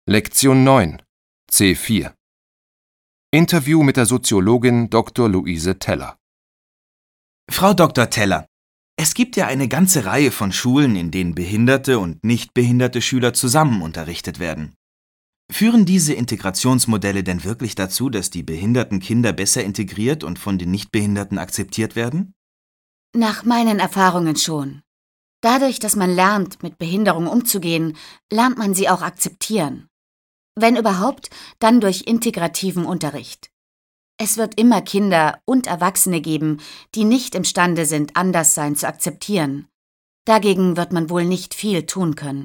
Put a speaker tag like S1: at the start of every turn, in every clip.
S1: Lektion 9 C4 Interview mit der Soziologin Dr. Luise Teller.
S2: Frau Dr. Teller, es gibt ja eine ganze Reihe von Schulen, in denen behinderte und nicht behinderte Schüler zusammen unterrichtet werden. Führen diese Integrationsmodelle denn wirklich dazu, dass die behinderten Kinder besser integriert und von den Nichtbehinderten akzeptiert werden?
S3: Nach meinen Erfahrungen schon. Dadurch, dass man lernt, mit Behinderung umzugehen, lernt man sie auch akzeptieren. Wenn überhaupt, dann durch integrativen Unterricht. Es wird immer Kinder und Erwachsene geben, die nicht imstande sind, Anderssein zu akzeptieren. Dagegen wird man wohl nicht viel tun können.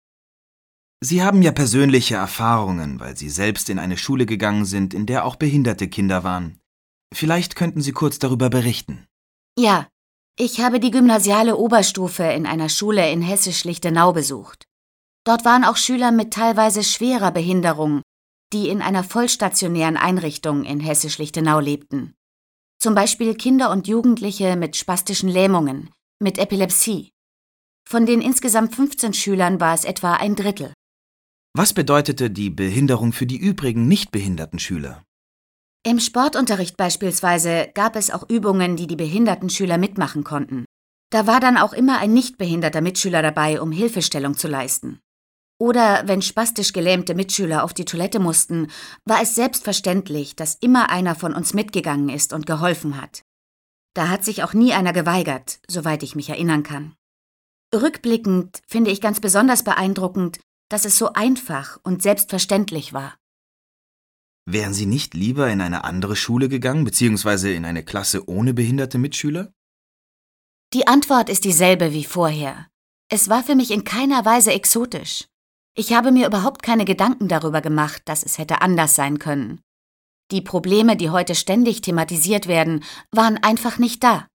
S2: Sie haben ja persönliche Erfahrungen, weil Sie selbst in eine Schule gegangen sind, in der auch behinderte Kinder waren. Vielleicht könnten Sie kurz darüber berichten.
S3: Ja, ich habe die gymnasiale Oberstufe in einer Schule in Hessisch-Lichtenau besucht. Dort waren auch Schüler mit teilweise schwerer Behinderung, die in einer vollstationären Einrichtung in Hessisch-Lichtenau lebten. Zum Beispiel Kinder und Jugendliche mit spastischen Lähmungen, mit Epilepsie. Von den insgesamt 15 Schülern war es etwa ein Drittel.
S2: Was bedeutete die Behinderung für die übrigen nicht behinderten Schüler?
S3: Im Sportunterricht beispielsweise gab es auch Übungen, die die behinderten Schüler mitmachen konnten. Da war dann auch immer ein nicht behinderter Mitschüler dabei, um Hilfestellung zu leisten. Oder wenn spastisch gelähmte Mitschüler auf die Toilette mussten, war es selbstverständlich, dass immer einer von uns mitgegangen ist und geholfen hat. Da hat sich auch nie einer geweigert, soweit ich mich erinnern kann. Rückblickend finde ich ganz besonders beeindruckend, dass es so einfach und selbstverständlich war.
S2: Wären Sie nicht lieber in eine andere Schule gegangen, beziehungsweise in eine Klasse ohne behinderte Mitschüler?
S3: Die Antwort ist dieselbe wie vorher. Es war für mich in keiner Weise exotisch. Ich habe mir überhaupt keine Gedanken darüber gemacht, dass es hätte anders sein können. Die Probleme, die heute ständig thematisiert werden, waren einfach nicht da.